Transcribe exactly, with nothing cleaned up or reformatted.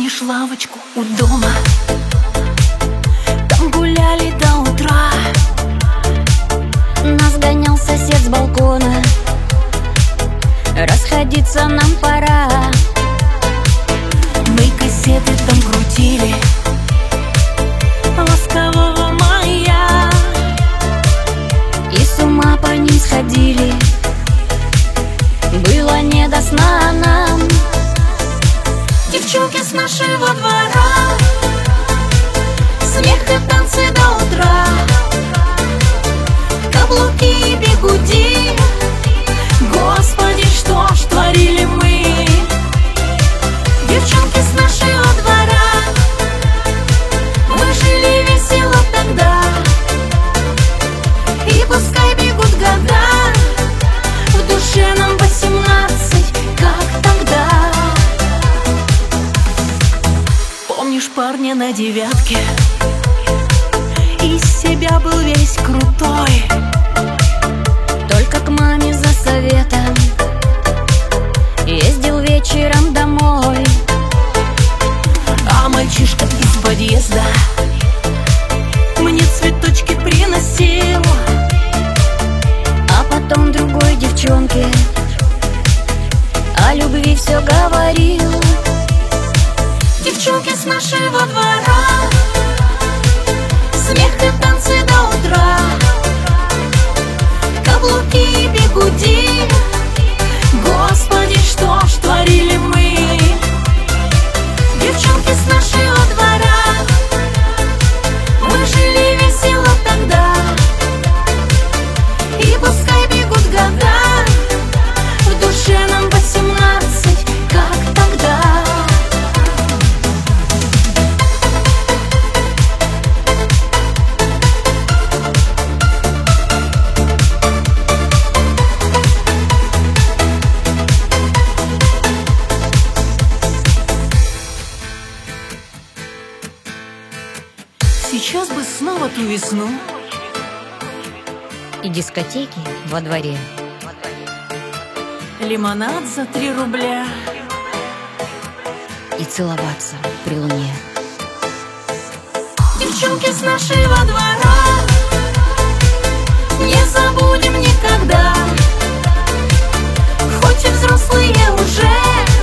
Помнишь лавочку у дома? Там гуляли до утра. Нас гонял сосед с балкона. Расходиться нам пора. Мы кассеты там крутили ласкового мая и с ума по ним сходили. Было не до сна нам. Девчонки с нашего двора, смех и танцы до утра, каблуки и бигуди. Господи, что ж творили мы. Девчонки с нашего двора, мы жили весело тогда. И пускай бегут года, в душе нам восемнадцать, как тогда. Помнишь парня на девятке? Из себя был весь крутой, только к маме за советом ездил вечером домой. А мальчишка из подъезда мне цветочки приносил, а потом другой девчонке о любви все говорил. Девчонки с нашего двора, смех и танцы до утра, каблуки и бигуди. Господи, что ж творили мы. Девчонки с нашего двора, мы жили весело тогда. И пускай бегут года, в душе нам восемнадцать, как тогда. Сейчас бы снова ту весну И дискотеки во дворе, лимонад за три рубля и целоваться при луне. Девчонки с нашего двора, не забудем никогда. Хоть и взрослые уже,